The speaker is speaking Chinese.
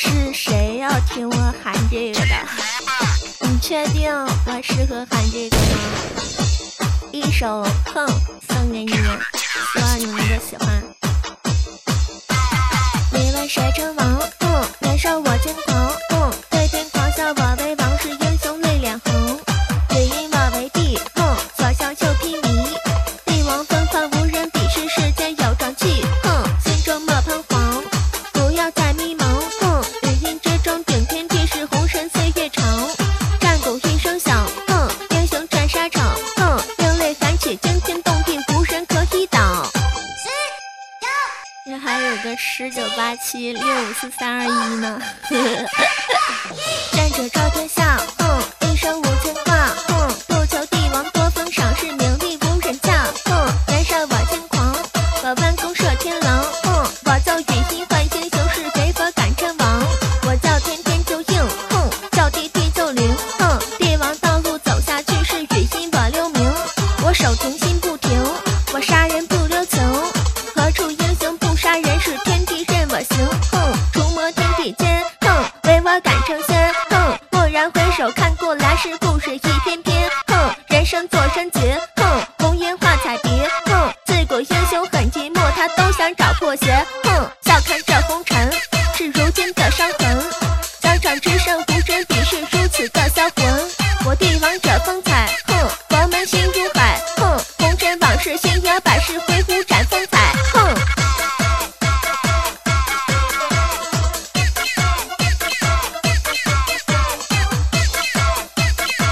是谁要听我喊这个的？你确定我适合喊这个吗？一首哼送给你们，希望你们都喜欢。你问谁称王？年少我轻狂，对天狂笑我为王，是英雄泪脸红。只因我为帝，左小袖披靡，帝王风范无人比，是世间有壮气，心中莫彷徨，不要再迷茫，语音之中顶天地，是红尘岁月长，战鼓一声响，英雄战沙场，另类反起惊天动地，无人可以挡。这还有个198765431呢。战者昭天下，一生无牵挂，不求帝王多封赏，是名利无人驾。年少我轻狂，我弯弓射天狼，我奏语音唤英雄，是北佛赶阵王。我叫天天就应，叫地地就灵，帝王道路走下去，是语音我留名。我手停心不停，我杀人不留情，何处英雄不杀人，是天地任我行，除魔天地间，为我赶成仙，蓦然回首看过来，是故事一篇篇，人生做生劫，红颜化彩蝶，自古英雄很寂寞，他都想找破鞋。